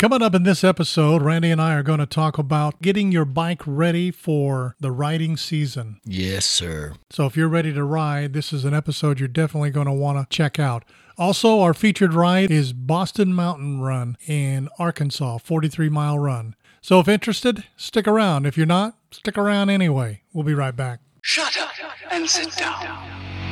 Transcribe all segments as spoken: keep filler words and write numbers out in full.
Coming up in this episode, Randy and I are going to talk about getting your bike ready for the riding season. Yes, sir. So if you're ready to ride, this is an episode you're definitely going to want to check out. Also, our featured ride is Boston Mountain Run in Arkansas, forty-three mile run. So if interested, stick around. If you're not, stick around anyway. We'll be right back. Shut up and sit down.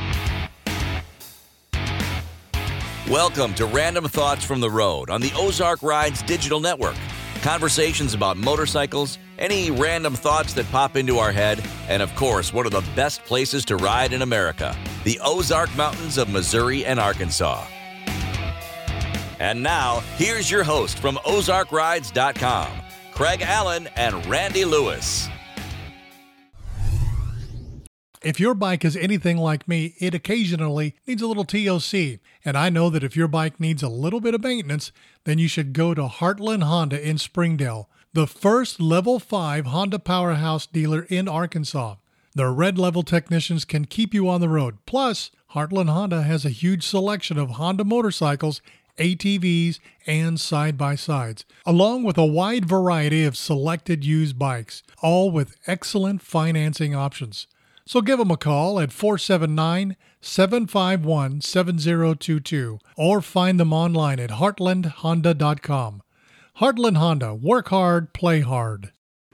Welcome to Random Thoughts from the Road on the Ozark Rides digital network. Conversations about motorcycles, any random thoughts that pop into our head, and of course, one of the best places to ride in America, the Ozark Mountains of Missouri and Arkansas. And now, here's your host from Ozark Rides dot com, Craig Allen and Randy Lewis. If your bike is anything like me, it occasionally needs a little T L C. And I know that if your bike needs a little bit of maintenance, then you should go to Heartland Honda in Springdale, the first level five Honda powerhouse dealer in Arkansas. Their red level technicians can keep you on the road. Plus, Heartland Honda has a huge selection of Honda motorcycles, A T Vs, and side-by-sides, along with a wide variety of selected used bikes, all with excellent financing options. So give them a call at four seven nine, seven five one, seven zero two two or find them online at heartland honda dot com. Heartland Honda, work hard, play hard.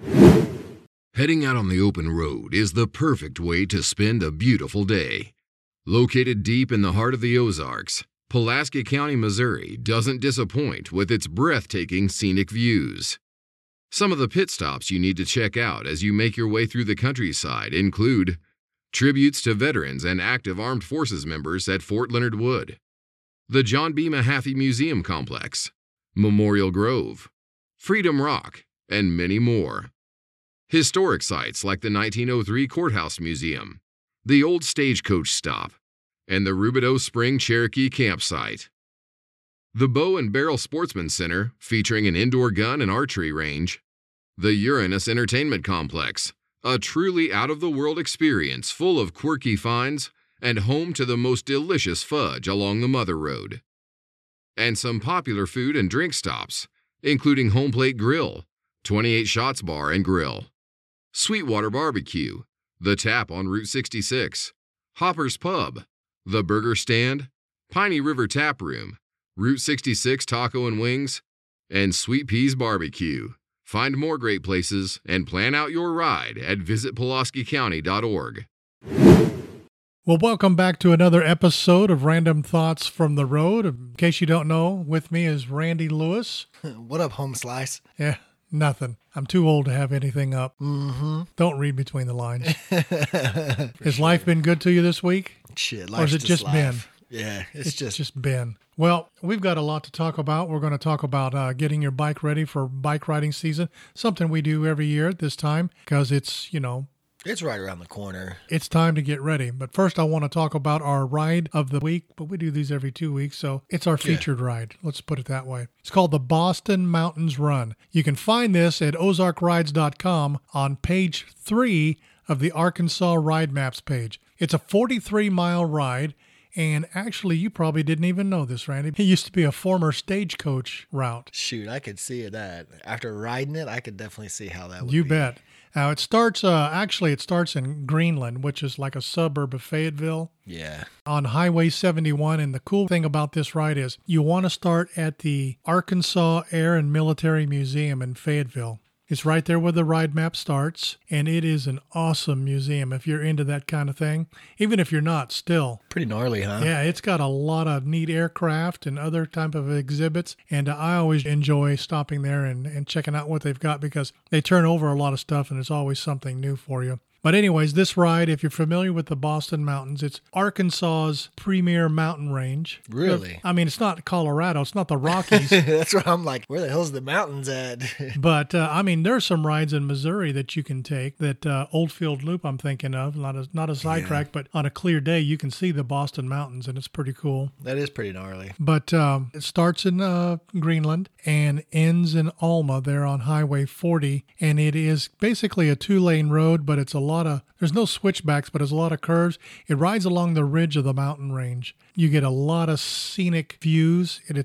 Heading out on the open road is the perfect way to spend a beautiful day. Located deep in the heart of the Ozarks, Pulaski County, Missouri doesn't disappoint with its breathtaking scenic views. Some of the pit stops you need to check out as you make your way through the countryside include tributes to veterans and active armed forces members at Fort Leonard Wood, the John B. Mahaffey Museum Complex, Memorial Grove, Freedom Rock, and many more. Historic sites like the nineteen oh three Courthouse Museum, the Old Stagecoach Stop, and the Rubidoux Spring Cherokee Campsite. The Bow and Barrel Sportsman Center, featuring an indoor gun and archery range. The Uranus Entertainment Complex, a truly out-of-the-world experience full of quirky finds and home to the most delicious fudge along the Mother Road. And some popular food and drink stops, including Home Plate Grill, twenty-eight Shots Bar and Grill, Sweetwater Barbecue, The Tap on Route sixty-six, Hopper's Pub, The Burger Stand, Piney River Tap Room, Route sixty-six Taco and Wings, and Sweet Peas Barbecue. Find more great places and plan out your ride at visit pulaski county dot org. Well, welcome back to another episode of Random Thoughts from the Road. In case you don't know, with me is Randy Lewis. What up, Home Slice? Yeah, nothing. I'm too old to have anything up. Mm-hmm. Don't read between the lines. Has life been good to you this week? Shit, Or has it just life. been? Yeah, it's, It's just... just been. Well, we've got a lot to talk about. We're going to talk about uh, getting your bike ready for bike riding season, something we do every year at this time because it's, you know, It's right around the corner. it's time to get ready. But first, I want to talk about our ride of the week, but we do these every two weeks, so it's our featured ride. Let's put it that way. It's called the Boston Mountains Run. You can find this at ozark rides dot com on page three of the Arkansas Ride Maps page. It's a forty-three mile ride. And actually, you probably didn't even know this, Randy. It used to be a former stagecoach route. Shoot, I could see that. After riding it, I could definitely see how that would You be. bet. Now, it starts, uh, actually, it starts in Greenland, which is like a suburb of Fayetteville, Yeah. on Highway seventy-one. And the cool thing about this ride is you want to start at the Arkansas Air and Military Museum in Fayetteville. It's right there where the ride map starts, and it is an awesome museum if you're into that kind of thing. Even if you're not, still. Pretty gnarly, huh? Yeah, it's got a lot of neat aircraft and other type of exhibits, and I always enjoy stopping there and, and checking out what they've got because they turn over a lot of stuff, and it's always something new for you. But anyways, this ride, if you're familiar with the Boston Mountains, it's Arkansas's premier mountain range. Really? I mean, it's not Colorado. It's not the Rockies. That's why I'm like, where the hell's the mountains at? But, uh, I mean, there's some rides in Missouri that you can take. That uh, Oldfield Loop I'm thinking of, not a, not a sidetrack, but on a clear day, you can see the Boston Mountains, and it's pretty cool. That is pretty gnarly. But um, it starts in uh, Greenland and ends in Alma there on Highway forty. And it is basically a two-lane road, but it's a lot of, there's no switchbacks, but there's a lot of curves. It rides along the ridge of the mountain range. You get a lot of scenic views, and it's a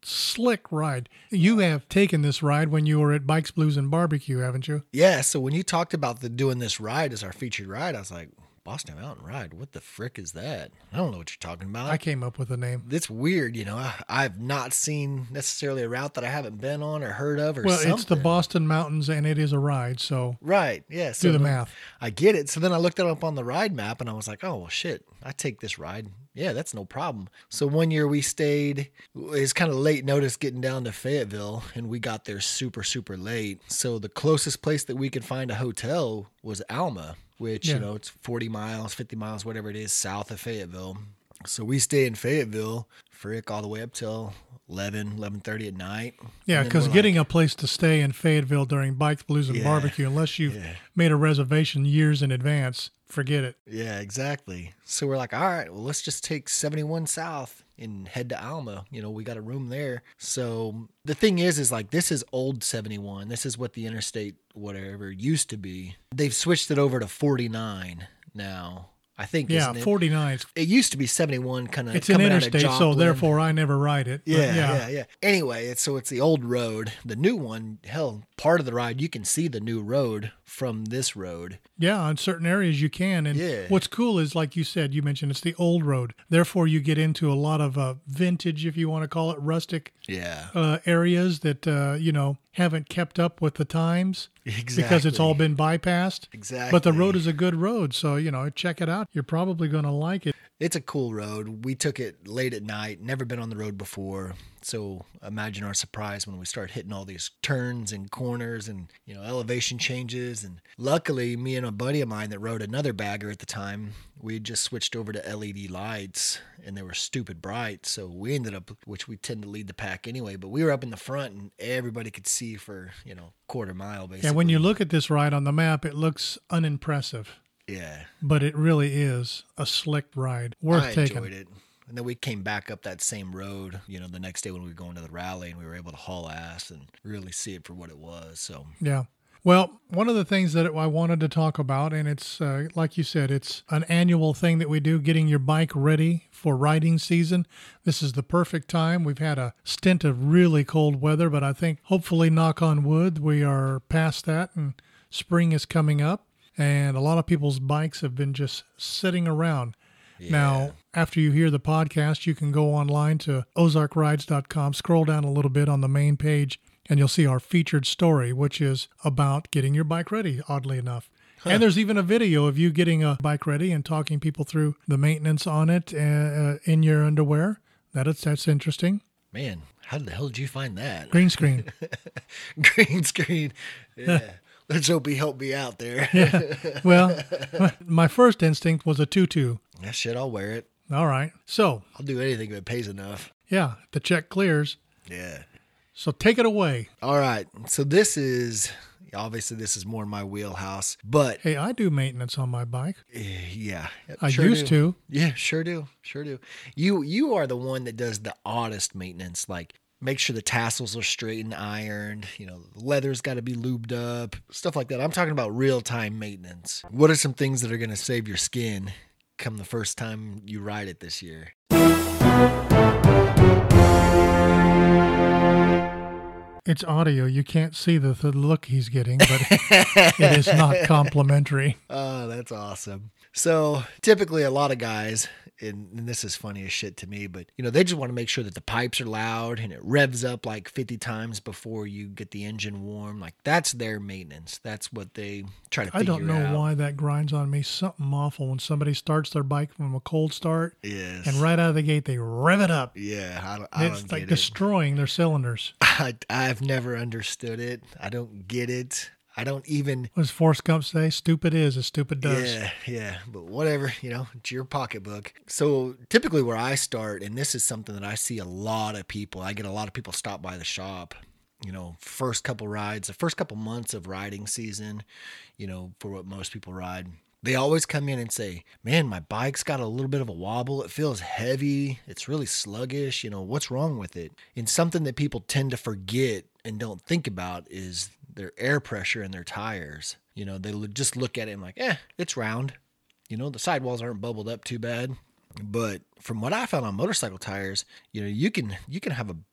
slick ride. You have taken this ride when you were at Bikes, Blues, and Barbecue, haven't you? Yeah, so when you talked about the doing this ride as our featured ride, I was like, Boston Mountain Ride, what the frick is that? I don't know what you're talking about. I came up with the name. It's weird, you know. I, I've not seen necessarily a route that I haven't been on or heard of or well, something. it's the Boston Mountains, and it is a ride, so Right, yeah. So do the then- math. I get it. So then I looked it up on the ride map, and I was like, oh, well, shit, I take this ride. Yeah, that's no problem. So one year we stayed, it's kind of late notice getting down to Fayetteville, and we got there super, super late. So the closest place that we could find a hotel was Alma, which, Yeah. you know, it's forty miles, fifty miles, whatever it is, south of Fayetteville. So we stay in Fayetteville, frick, all the way up till eleven, eleven thirty at night. Yeah, And then because we're getting like, a place to stay in Fayetteville during Bikes, Blues, and Yeah, Barbecue, unless you've yeah. made a reservation years in advance, forget it. Yeah, exactly. So we're like, all right, well, let's just take seventy-one south and head to Alma. You know, we got a room there. So the thing is, is like, this is old seventy-one. This is what the interstate, whatever, used to be. They've switched it over to forty-nine now. I think, Yeah, isn't it? forty-nine. It used to be seventy-one, kind of. It's an interstate, so therefore I never ride it. But Yeah, yeah, yeah, yeah. Anyway, it's, so it's the old road. The new one, hell, part of the ride, you can see the new road from this road. Yeah, in certain areas you can. And Yeah. what's cool is, like you said, you mentioned it's the old road. Therefore, you get into a lot of uh, vintage, if you want to call it, rustic Yeah, uh, areas that, uh, you know, haven't kept up with the times exactly. because it's all been bypassed. Exactly. But the road is a good road. So, you know, check it out. You're probably going to like it. It's a cool road. We took it late at night, never been on the road before. So imagine our surprise when we start hitting all these turns and corners and, you know, elevation changes. And luckily, me and a buddy of mine that rode another bagger at the time, we had just switched over to L E D lights and they were stupid bright. So we ended up, which we tend to lead the pack anyway, but we were up in the front and everybody could see for, you know, quarter mile basically. And when you look at this ride on the map, it looks unimpressive, Yeah. but it really is a slick ride. Worth I taking. enjoyed it. And then we came back up that same road, you know, the next day when we were going to the rally, and we were able to haul ass and really see it for what it was. So, Yeah. Well, one of the things that I wanted to talk about, and it's uh, like you said, it's an annual thing that we do, getting your bike ready for riding season. This is the perfect time. We've had a stint of really cold weather, but I think hopefully, knock on wood, we are past that and spring is coming up. And a lot of people's bikes have been just sitting around. Now, after you hear the podcast, you can go online to ozark rides dot com, scroll down a little bit on the main page, and you'll see our featured story, which is about getting your bike ready, oddly enough. And there's even a video of you getting a bike ready and talking people through the maintenance on it uh, in your underwear. That is, that's interesting. man, how the hell did you find that? Green screen. Green screen. Yeah. Let's hope he helped me out there. Well, my first instinct was a tutu. Yeah, shit, I'll wear it. All right. So, I'll do anything if it pays enough. yeah, the check clears. Yeah. So take it away. All right. So this is, obviously this is more my wheelhouse, but Hey, I do maintenance on my bike. eh, yeah. I sure used do. to. Yeah, sure do. Sure do. You you are the one that does the oddest maintenance, like make sure the tassels are straight and ironed, you know, the leather's got to be lubed up, stuff like that. I'm talking about real-time maintenance. What are some things that are going to save your skin come the first time you ride it this year? It's audio. You can't see the, the look he's getting, but it is not complimentary. Oh, that's awesome. So typically a lot of guys, and, and this is funny as shit to me, but you know, they just want to make sure that the pipes are loud and it revs up like fifty times before you get the engine warm. Like that's their maintenance. That's what they try to figure I don't know out. why that grinds on me. Something awful when somebody starts their bike from a cold start, Yes. and right out of the gate they rev it up. Yeah, I don't, I It's don't like get it. destroying their cylinders. I, I've never understood it. I don't get it. I don't even. What does Forrest Gump say? Stupid is as stupid does. Yeah, yeah, but whatever, you know, it's your pocketbook. So typically where I start, and this is something that I see a lot of people, I get a lot of people stop by the shop, you know, first couple rides, the first couple months of riding season, you know, for what most people ride. They always come in and say, man, my bike's got a little bit of a wobble. It feels heavy. It's really sluggish. You know, what's wrong with it? And something that people tend to forget and don't think about is their air pressure in their tires. You know, they just look at it and like, eh, it's round. You know, the sidewalls aren't bubbled up too bad. But from what I found on motorcycle tires, you know, you can you can have a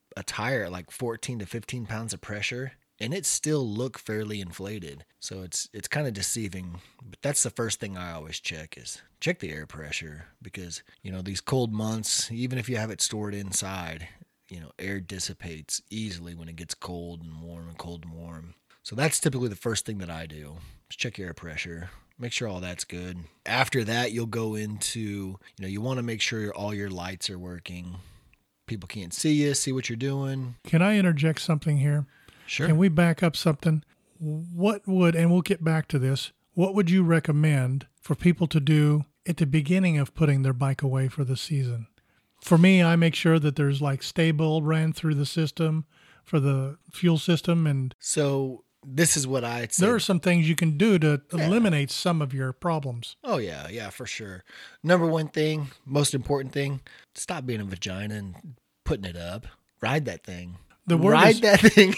a tire at like fourteen to fifteen pounds of pressure, and it still look fairly inflated. So it's it's kind of deceiving. But that's the first thing I always check is check the air pressure, because, you know, these cold months, even if you have it stored inside, you know, air dissipates easily when it gets cold and warm and cold and warm. So that's typically the first thing that I do is check your air pressure. Make sure all that's good. After that, you'll go into, you know, you want to make sure all your lights are working. People can't see you, see what you're doing. Can I interject something here? Sure. Can we back up something? What would, and we'll get back to this, what would you recommend for people to do at the beginning of putting their bike away for the season? For me, I make sure that there's like Sta-Bil ran through the system for the fuel system. And So this is what I'd say. there are some things you can do to eliminate some of your problems. Oh, yeah, yeah, for sure. Number one thing, most important thing, stop being a vagina and putting it up. Ride that thing. The word Ride is- that thing.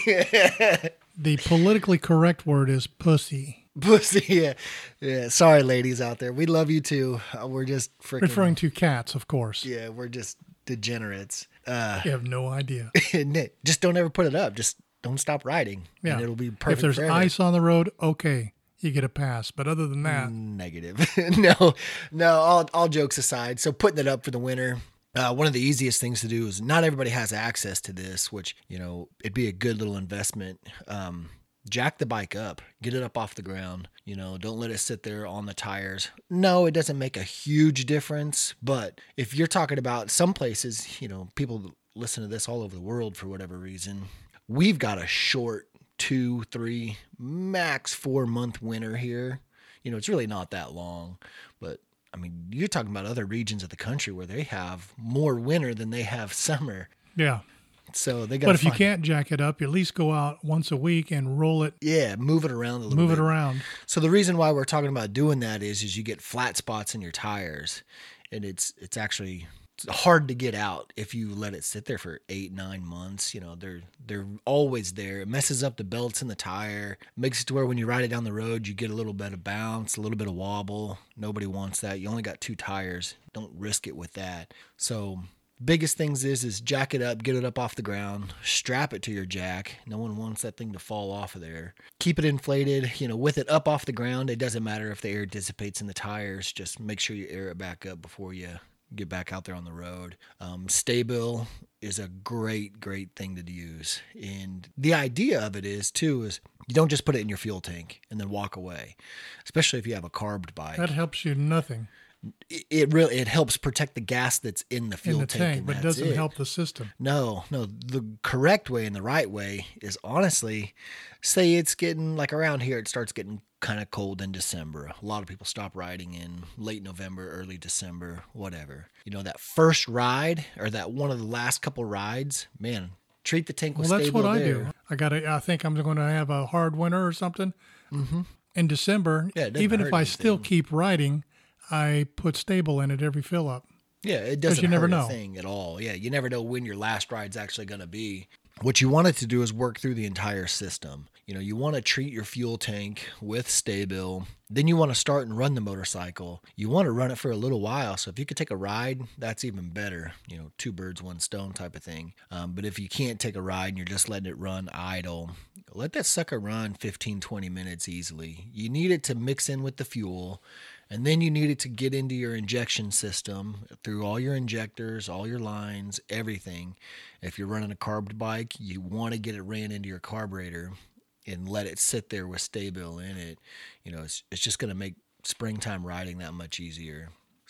The politically correct word is pussy, Pussy, yeah. Yeah, sorry, ladies out there. We love you too. Uh, we're just freaking... referring to cats, of course. Yeah, we're just degenerates. Uh, You have no idea. Nick, just don't ever put it up. Just don't stop riding. Yeah. And it'll be perfect. If there's forever. ice on the road, okay, you get a pass. But other than that, Negative. no, no, all, all jokes aside. So putting it up for the winter, uh, one of the easiest things to do is not everybody has access to this, which, you know, it'd be a good little investment. Um, jack the bike up, get it up off the ground, you know, don't let it sit there on the tires. No, it doesn't make a huge difference. But if you're talking about some places, you know, people listen to this all over the world for whatever reason, we've got a short two, three, max four month winter here. You know, it's really not that long, but I mean, you're talking about other regions of the country where they have more winter than they have summer. yeah. So they got. But if you can't jack it up, you at least go out once a week and roll it, yeah, move it around a little move bit. it around. So the reason why we're talking about doing that is, is you get flat spots in your tires, and it's it's actually hard to get out if you let it sit there for eight, nine months. You know, they're they're always there. It messes up the belts in the tire, makes it to where when you ride it down the road, you get a little bit of bounce, a little bit of wobble. Nobody wants that. You only got two tires. Don't risk it with that. So biggest things is is jack it up, get it up off the ground, strap it to your jack. No one wants that thing to fall off of there. Keep it inflated, you know, with it up off the ground. It doesn't matter if the air dissipates in the tires. Just make sure you air it back up before you get back out there on the road. Um, Sta-Bil is a great, great thing to use. And the idea of it is too, is you don't just put it in your fuel tank and then walk away, especially if you have a carbed bike. That helps you nothing It, it really, it helps protect the gas that's in the fuel in the tank. tank, and but that's doesn't it. help the system. No, no. The correct way and the right way is honestly, say it's getting like around here, it starts getting kind of cold in December. A lot of people stop riding in late November, early December, whatever. You know, that first ride or that one of the last couple rides, man, treat the tank with Well, that's Sta-Bil what I there. do. I got to, I think I'm going to have a hard winter or something in December. Yeah, it doesn't Even if hurt I still anything. keep riding, I put Sta-Bil in at every fill up. Yeah, it doesn't you never hurt know. a thing at all. Yeah, you never know when your last ride's actually going to be. What you want it to do is work through the entire system. You know, you want to treat your fuel tank with Sta-Bil. Then you want to start and run the motorcycle. You want to run it for a little while. So if you could take a ride, that's even better. You know, two birds, one stone type of thing. Um, but if you can't take a ride and you're just letting it run idle, let that sucker run fifteen, twenty minutes easily. You need it to mix in with the fuel. And then you need it to get into your injection system through all your injectors, all your lines, everything. If you're running a carbed bike, you want to get it ran into your carburetor and let it sit there with Sta-Bil in it. You know, it's, it's just going to make springtime riding that much easier.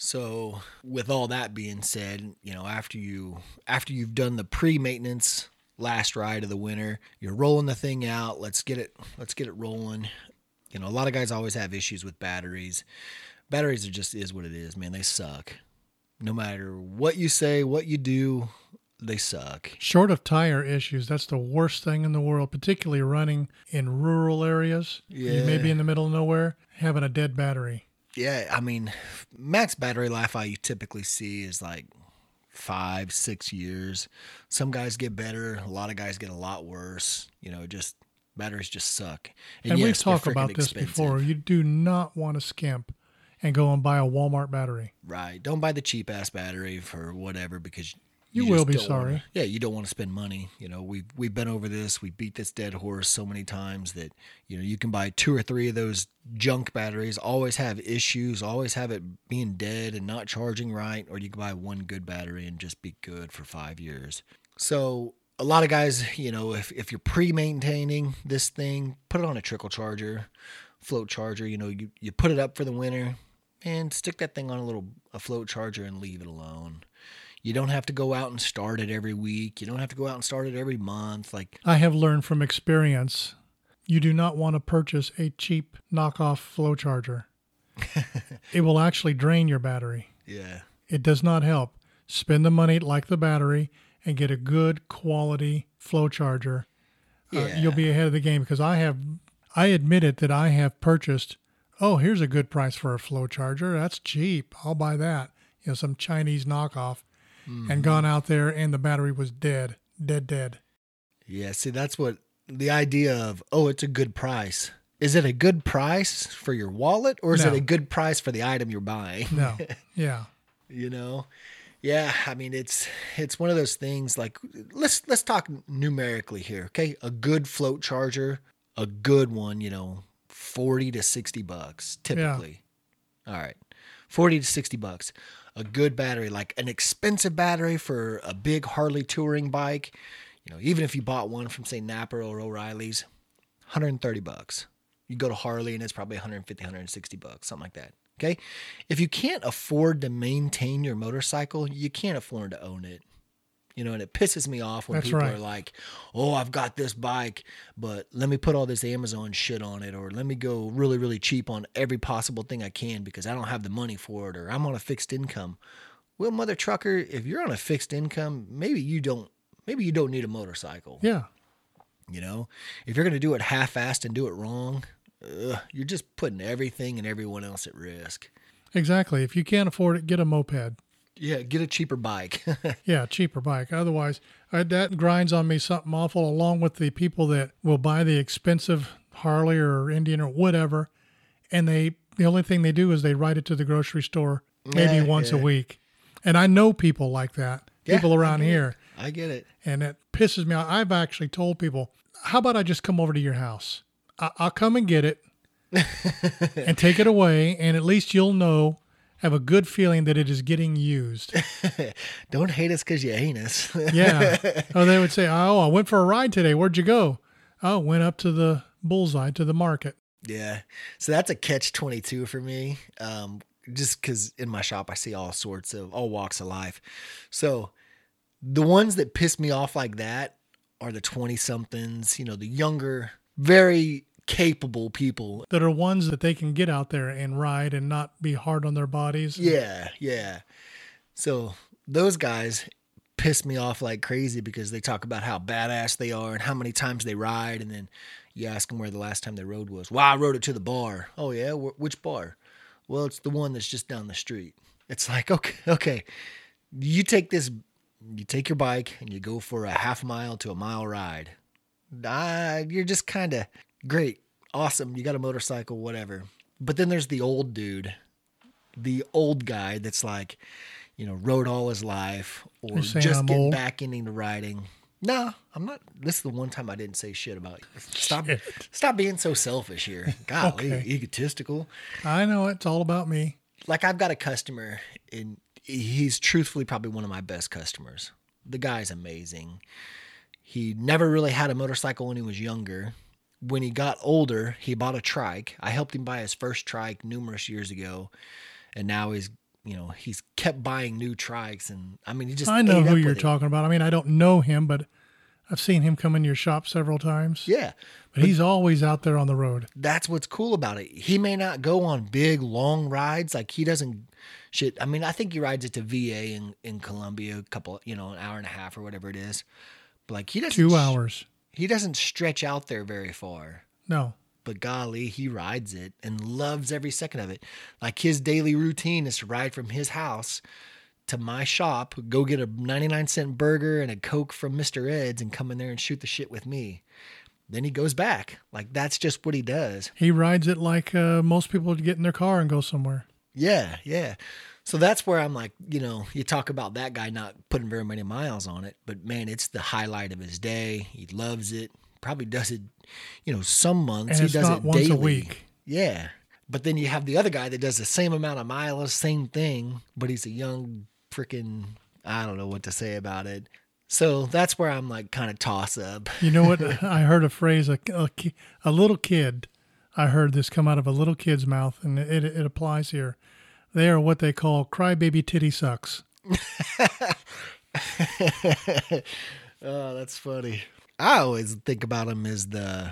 So with all that being said, you know, after you after you've done the pre-maintenance last ride of the winter, you're rolling the thing out. Let's get it let's get it rolling. You know, a lot of guys always have issues with batteries. Batteries are just is what it is, man. They suck. No matter what you say, what you do, they suck. Short of tire issues, that's the worst thing in the world, particularly running in rural areas. You may Yeah. be in the middle of nowhere, having a dead battery. Yeah, I mean, max battery life I typically see is like five, six years. Some guys get better. A lot of guys get a lot worse. You know, just batteries just suck. And, yes, we've talked they're about freaking this expensive. before. You do not want to skimp and go and buy a Walmart battery. Right. Don't buy the cheap ass battery for whatever because You, just will be don't sorry. wanna- yeah, you don't want to spend money. You know, we've we've been over this. We beat this dead horse so many times that you know you can buy two or three of those junk batteries, always have issues, always have it being dead and not charging right, or you can buy one good battery and just be good for five years. So a lot of guys, you know, if if you're pre-maintaining this thing, put it on a trickle charger, float charger. You know, you you put it up for the winter and stick that thing on a little a float charger and leave it alone. You don't have to go out and start it every week. You don't have to go out and start it every month. Like, I have learned from experience, you do not want to purchase a cheap knockoff flow charger. It will actually drain your battery. yeah, It does not help. Spend the money like the battery and get a good quality flow charger. Uh, Yeah. you'll be ahead of the game because I have, I admit it that I have purchased, oh, here's a good price for a flow charger. That's cheap. I'll buy that. You know, some Chinese knockoff. And gone out there and the battery was dead, dead, dead. yeah. See, that's what the idea of, oh, it's a good price. Is it a good price for your wallet or is No. it a good price for the item you're buying? No, yeah. You know? Yeah, I mean it's it's one of those things like let's let's talk numerically here, okay? A good float charger, a good one, you know, forty to sixty bucks typically. All right. forty to sixty bucks. A good battery, like an expensive battery for a big Harley touring bike, you know, even if you bought one from say Napa or O'Reilly's, one hundred thirty bucks. You go to Harley and it's probably one hundred fifty, one hundred sixty bucks, something like that. Okay. If you can't afford to maintain your motorcycle, you can't afford to own it. You know, and it pisses me off when That's people right. are like, oh, I've got this bike, but let me put all this Amazon shit on it, or let me go really, really cheap on every possible thing I can because I don't have the money for it, or I'm on a fixed income. Well, mother trucker, if you're on a fixed income, maybe you don't, maybe you don't need a motorcycle. Yeah. You know, if you're going to do it half-assed and do it wrong, ugh, you're just putting everything and everyone else at risk. Exactly. If you can't afford it, get a moped. Yeah, get a cheaper bike. Yeah, cheaper bike. Otherwise, I, that grinds on me something awful, along with the people that will buy the expensive Harley or Indian or whatever, and they the only thing they do is they ride it to the grocery store maybe Yeah, once yeah. a week. And I know people like that, Yeah, people I around get it. here, I get it. and it pisses me off. I've actually told people, how about I just come over to your house? I, I'll come and get it and take it away, and at least you'll know, have a good feeling that it is getting used. Don't hate us because you ain't us. Yeah. Or they would say, oh, I went for a ride today. Where'd you go? Oh, went up to the bullseye, to the market. Yeah. So that's a catch twenty-two for me. Um, just because in my shop, I see all sorts of, all walks of life. So the ones that piss me off like that are the twenty somethings, you know, the younger, very capable people. That are ones that they can get out there and ride and not be hard on their bodies. Yeah. Yeah. So those guys piss me off like crazy because they talk about how badass they are and how many times they ride. And then you ask them where the last time they rode was. Well, I rode it to the bar. Oh yeah. Wh- which bar? Well, it's the one that's just down the street. It's like, okay, okay. You take this, you take your bike and you go for a half mile to a mile ride. Ah, you're just kind of great. Awesome. You got a motorcycle, whatever. But then there's the old dude, the old guy that's like, you know, rode all his life or You're saying just I'm getting old? back into riding. No, I'm not. This is the one time I didn't say shit about you. Stop, Shit. stop being so selfish here. Golly, Okay. egotistical. I know it's all about me. Like I've got a customer and he's truthfully probably one of my best customers. The guy's amazing. He never really had a motorcycle when he was younger. When he got older, he bought a trike. I helped him buy his first trike numerous years ago. And now he's, you know, he's kept buying new trikes. And I mean, he just I know ate who up you're with it. talking about. I mean, I don't know him, but I've seen him come in your shop several times. Yeah. But he's always out there on the road. That's what's cool about it. He may not go on big, long rides. Like he doesn't shit. I mean, I think he rides it to V A in, in Columbia, a couple, you know, an hour and a half or whatever it is. But like he doesn't, Two sh- hours. he doesn't stretch out there very far. No. But golly, he rides it and loves every second of it. Like his daily routine is to ride from his house to my shop, go get a ninety-nine cent burger and a Coke from Mister Ed's and come in there and shoot the shit with me. Then he goes back. Like that's just what he does. He rides it like uh, most people would get in their car and go somewhere. Yeah, yeah. So that's where I'm like, you know, you talk about that guy not putting very many miles on it, but man, it's the highlight of his day. He loves it. Probably does it, you know, some months And he it's does not it once daily. a week. Yeah. But then you have the other guy that does the same amount of miles, same thing, but he's a young freaking, I don't know what to say about it. So that's where I'm like kind of toss up. You know what? I heard a phrase, a, a, ki- a little kid. I heard this come out of a little kid's mouth, and it, it applies here. They are what they call crybaby titty sucks. Oh, that's funny. I always think about him as the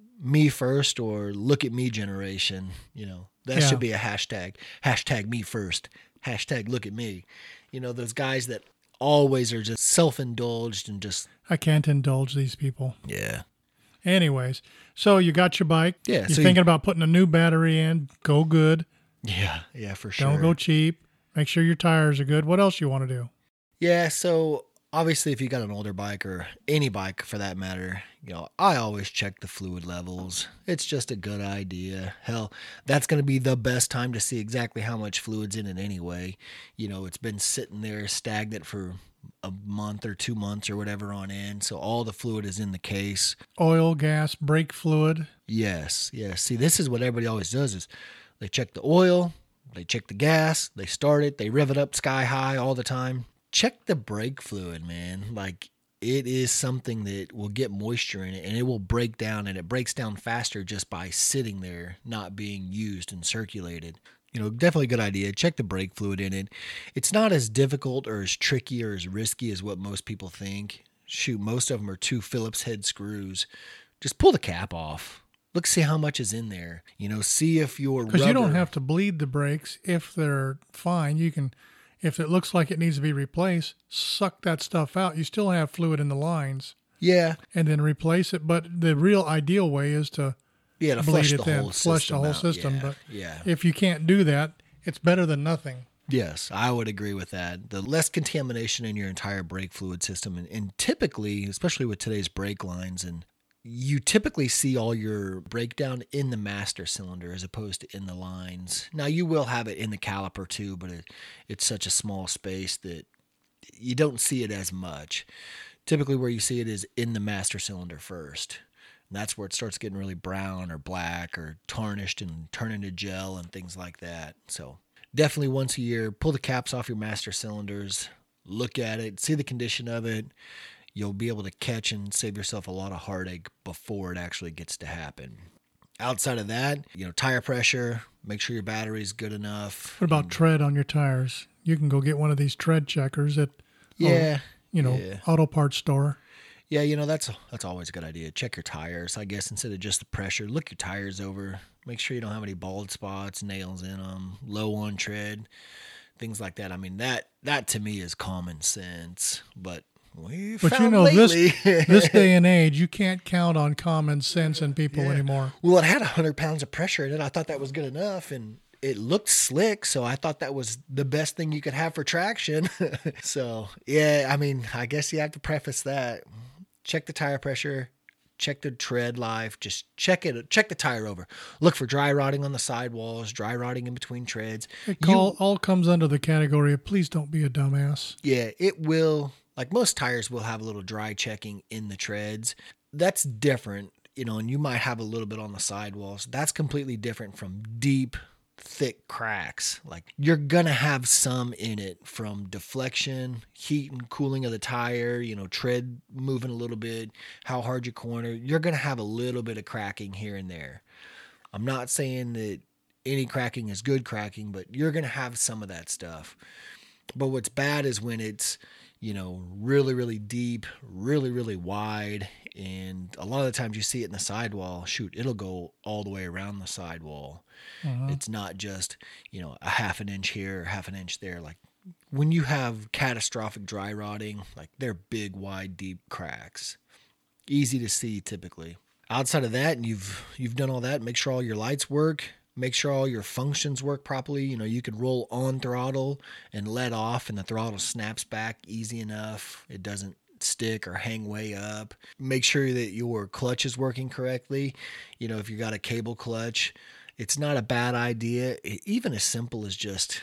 me first or look at me generation. You know, that Yeah. should be a hashtag. Hashtag me first. Hashtag look at me. You know, those guys that always are just self-indulged and just, I can't indulge these people. yeah. Anyways, so you got your bike. Yeah, You're so thinking you- about putting a new battery in. Go good. Yeah, yeah, for sure. Don't go cheap. Make sure your tires are good. What else you want to do? Yeah, so obviously if you got an older bike or any bike for that matter, you know, I always check the fluid levels. It's just a good idea. Hell, that's going to be the best time to see exactly how much fluid's in it anyway. You know, it's been sitting there stagnant for a month or two months or whatever on end, so all the fluid is in the case. Oil, gas, brake fluid. Yes, yes. See, this is what everybody always does is they check the oil, they check the gas, they start it, they rev it up sky high all the time. Check the brake fluid, man. Like, it is something that will get moisture in it and it will break down, and it breaks down faster just by sitting there, not being used and circulated. You know, definitely a good idea. Check the brake fluid in it. It's not as difficult or as tricky or as risky as what most people think. Shoot, most of them are two Phillips head screws. Just pull the cap off. Look, see how much is in there. You know, see if your rubber... Because you don't have to bleed the brakes if they're fine. You can, if it looks like it needs to be replaced, suck that stuff out. You still have fluid in the lines. Yeah, And then replace it. But the real ideal way is to yeah, to bleed flush it the then, whole flush system the whole out. system. Yeah, But yeah. if you can't do that, it's better than nothing. Yes, I would agree with that. The less contamination in your entire brake fluid system, and, and typically, especially with today's brake lines, and you typically see all your breakdown in the master cylinder as opposed to in the lines. Now, you will have it in the caliper too, but it, it's such a small space that you don't see it as much. Typically, where you see it is in the master cylinder first. And that's where it starts getting really brown or black or tarnished and turn into gel and things like that. So definitely once a year, pull the caps off your master cylinders, look at it, see the condition of it. You'll be able to catch and save yourself a lot of heartache before it actually gets to happen. Outside of that, you know, tire pressure, make sure your battery's good enough. What about tread on your tires? You can go get one of these tread checkers at, Yeah. oh, you know, yeah. auto parts store. Yeah, you know, that's that's always a good idea. Check your tires, I guess, instead of just the pressure. Look your tires over. Make sure you don't have any bald spots, nails in them, low on tread, things like that. I mean, that that to me is common sense. But we But found you know, lately, this this day and age, you can't count on common sense in people Yeah. anymore. Well, it had one hundred pounds of pressure in it. I thought that was good enough, and it looked slick, so I thought that was the best thing you could have for traction. So, yeah, I mean, I guess you have to preface that. Check the tire pressure, check the tread life, just check it, check the tire over. Look for dry rotting on the sidewalls, dry rotting in between treads. It You- all, all comes under the category of please don't be a dumbass. Yeah, it will, like most tires will have a little dry checking in the treads. That's different, you know, and you might have a little bit on the sidewalls. That's completely different from deep, thick cracks. Like, you're gonna have some in it from deflection, heat and cooling of the tire, you know, tread moving a little bit, how hard you corner. You're gonna have a little bit of cracking here and there. I'm not saying that any cracking is good cracking, but you're gonna have some of that stuff. But what's bad is when it's, you know, really, really deep, really, really wide. And a lot of the times you see it in the sidewall, shoot, it'll go all the way around the sidewall. Uh-huh. It's not just, you know, a half an inch here or half an inch there. Like, when you have catastrophic dry rotting, like, they're big, wide, deep cracks. Easy to see typically. Outside of that, and you've you've done all that, make sure all your lights work. Make sure all your functions work properly. You know, you could roll on throttle and let off, and the throttle snaps back easy enough. It doesn't stick or hang way up. Make sure that your clutch is working correctly. You know, if you got a cable clutch, it's not a bad idea. Even as simple as just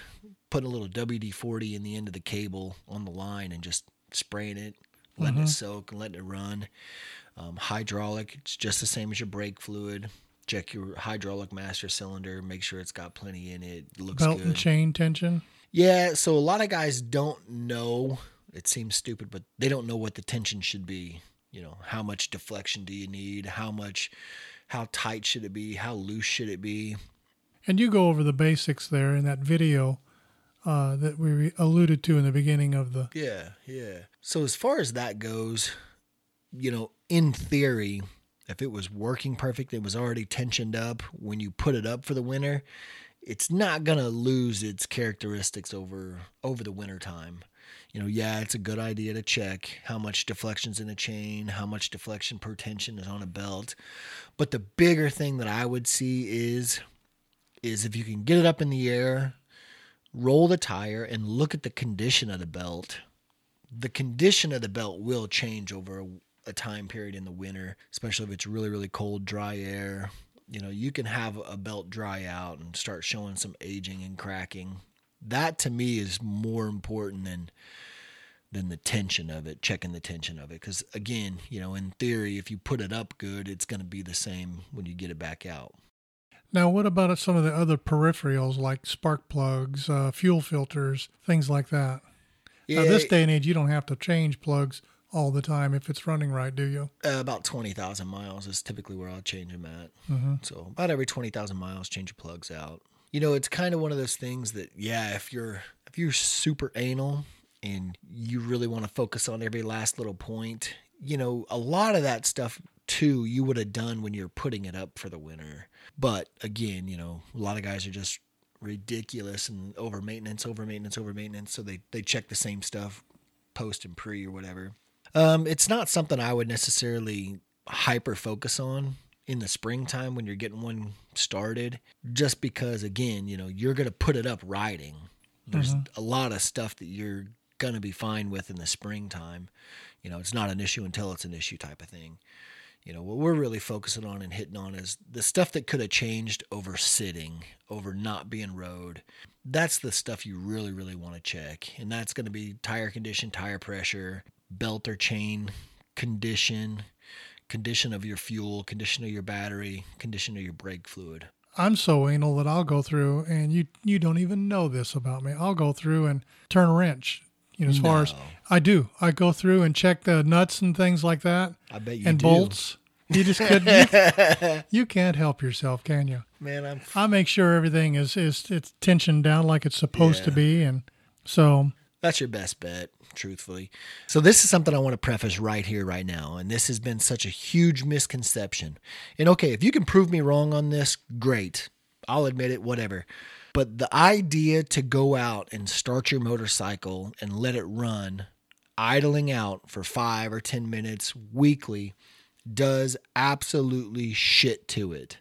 putting a little W D forty in the end of the cable on the line and just spraying it, letting mm-hmm. it soak and letting it run. Um, hydraulic, it's just the same as your brake fluid. Check your hydraulic master cylinder, make sure it's got plenty in it. It looks Belt good. and chain tension? Yeah, so a lot of guys don't know. It seems stupid, but they don't know what the tension should be. You know, how much deflection do you need? How much, how tight should it be? How loose should it be? And you go over the basics there in that video uh, that we alluded to in the beginning of the... Yeah, yeah. So as far as that goes, you know, in theory, if it was working perfect, it was already tensioned up, when you put it up for the winter, it's not going to lose its characteristics over over the winter time. You know, yeah, it's a good idea to check how much deflection's in a chain, how much deflection per tension is on a belt. But the bigger thing that I would see is, is if you can get it up in the air, roll the tire, and look at the condition of the belt. The condition of the belt will change over a, a time period in the winter, especially if it's really, really cold, dry air. You know, you can have a belt dry out and start showing some aging and cracking. That to me is more important than than the tension of it, checking the tension of it. Because again, you know, in theory, if you put it up good, it's going to be the same when you get it back out. Now, what about some of the other peripherals like spark plugs, uh, fuel filters, things like that? Yeah. Now, this day and age, you don't have to change plugs all the time if it's running right, do you? Uh, about twenty thousand miles is typically where I'll change them at. Mm-hmm. So about every twenty thousand miles, change your plugs out. You know, it's kind of one of those things that, yeah, if you're if you're super anal and you really want to focus on every last little point, you know, a lot of that stuff too you would have done when you're putting it up for the winter. But again, you know, a lot of guys are just ridiculous and over maintenance, over maintenance, over maintenance. So they, they check the same stuff post and pre or whatever. Um, it's not something I would necessarily hyper focus on in the springtime when you're getting one started, just because, again, you know, you're going to put it up riding. There's mm-hmm. a lot of stuff that you're going to be fine with in the springtime. You know, it's not an issue until it's an issue type of thing. You know, what we're really focusing on and hitting on is the stuff that could have changed over sitting, over not being rode. That's the stuff you really, really want to check. And that's going to be tire condition, tire pressure, belt or chain condition, condition of your fuel, condition of your battery, condition of your brake fluid. I'm so anal that I'll go through, and you you don't even know this about me. I'll go through and turn a wrench. You know, as no. far as I do, I go through and check the nuts and things like that. I bet you and do. bolts. You just couldn't. You, you can't help yourself, can you? Man, I'm. I make sure everything is is it's tensioned down like it's supposed yeah. to be, and so that's your best bet, truthfully. So this is something I want to preface right here, right now, and this has been such a huge misconception. And okay, if you can prove me wrong on this, great. I'll admit it, whatever. But the idea to go out and start your motorcycle and let it run, idling out for five or ten minutes weekly, does absolutely shit to it.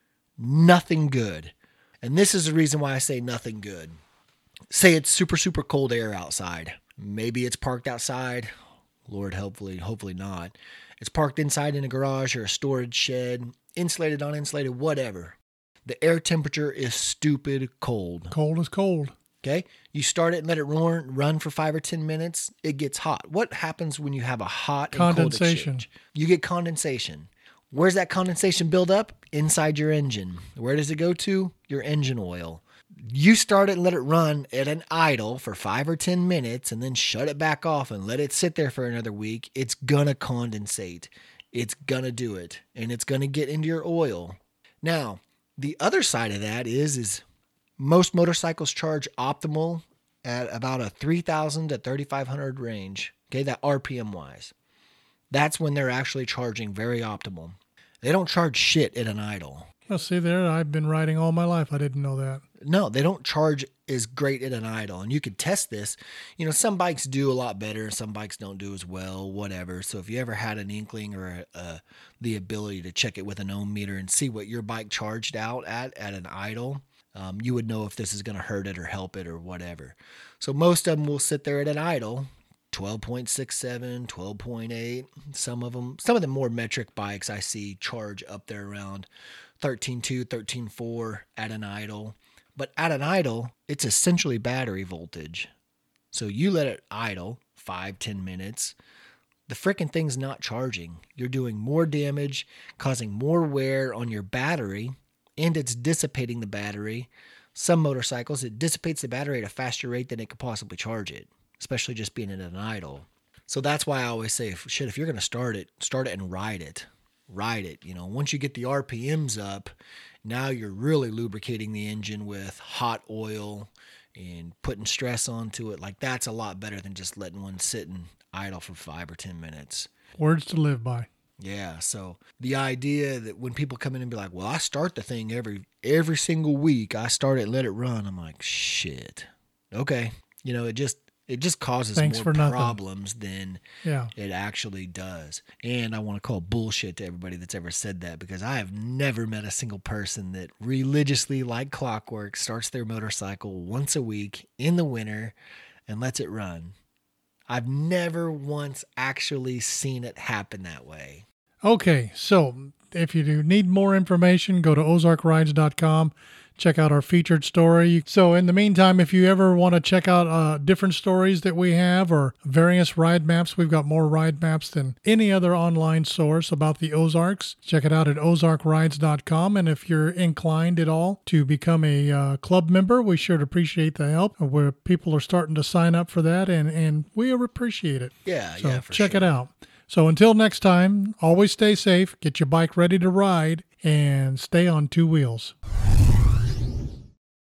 Nothing good. And this is the reason why I say nothing good. Say it's super, super cold air outside. Maybe it's parked outside. Lord, hopefully, hopefully not. It's parked inside in a garage or a storage shed, insulated, uninsulated, whatever. The air temperature is stupid cold. Cold is cold. Okay? You start it and let it run, run for five or ten minutes. It gets hot. What happens when you have a hot and condensation? Cold exchange? You get condensation. Where's that condensation build up? Inside your engine. Where does it go to? Your engine oil. You start it and let it run at an idle for five or ten minutes and then shut it back off and let it sit there for another week. It's gonna condensate. It's gonna do it. And it's gonna get into your oil. Now, the other side of that is, is most motorcycles charge optimal at about a three thousand to thirty-five hundred range. Okay, that R P M wise. That's when they're actually charging very optimal. They don't charge shit at an idle. Well, see there, I've been riding all my life. I didn't know that. No, they don't charge as great at an idle. And you could test this. You know, some bikes do a lot better. Some bikes don't do as well, whatever. So if you ever had an inkling or uh, the ability to check it with an ohm meter and see what your bike charged out at at an idle, um, you would know if this is going to hurt it or help it or whatever. So most of them will sit there at an idle, twelve point six seven, twelve point eight. Some of them, some of the more metric bikes I see charge up there around thirteen point two, thirteen point four at an idle. But at an idle, it's essentially battery voltage. So you let it idle five, ten minutes. The frickin' thing's not charging. You're doing more damage, causing more wear on your battery, and it's dissipating the battery. Some motorcycles, it dissipates the battery at a faster rate than it could possibly charge it, especially just being in an idle. So that's why I always say, if, shit, if you're going to start it, start it and ride it. Ride it. You know, once you get the R P Ms up, now you're really lubricating the engine with hot oil and putting stress onto it. Like, that's a lot better than just letting one sit and idle for five or ten minutes. Words to live by. Yeah, so the idea that when people come in and be like, well, I start the thing every every single week, I start it, let it run. I'm like, shit. Okay. You know, it just it just causes Thanks more for nothing. problems than Yeah. it actually does. And I want to call bullshit to everybody that's ever said that, because I have never met a single person that religiously, like clockwork, starts their motorcycle once a week in the winter and lets it run. I've never once actually seen it happen that way. Okay, so if you do need more information, go to ozark rides dot com. Check out our featured story. So in the meantime, if you ever want to check out uh, different stories that we have or various ride maps, we've got more ride maps than any other online source about the Ozarks. Check it out at ozark rides dot com. And if you're inclined at all to become a uh, club member, we sure appreciate the help. Where people are starting to sign up for that, and, and we appreciate it. Yeah, so yeah, for check sure. it out. So until next time, always stay safe, get your bike ready to ride, and stay on two wheels.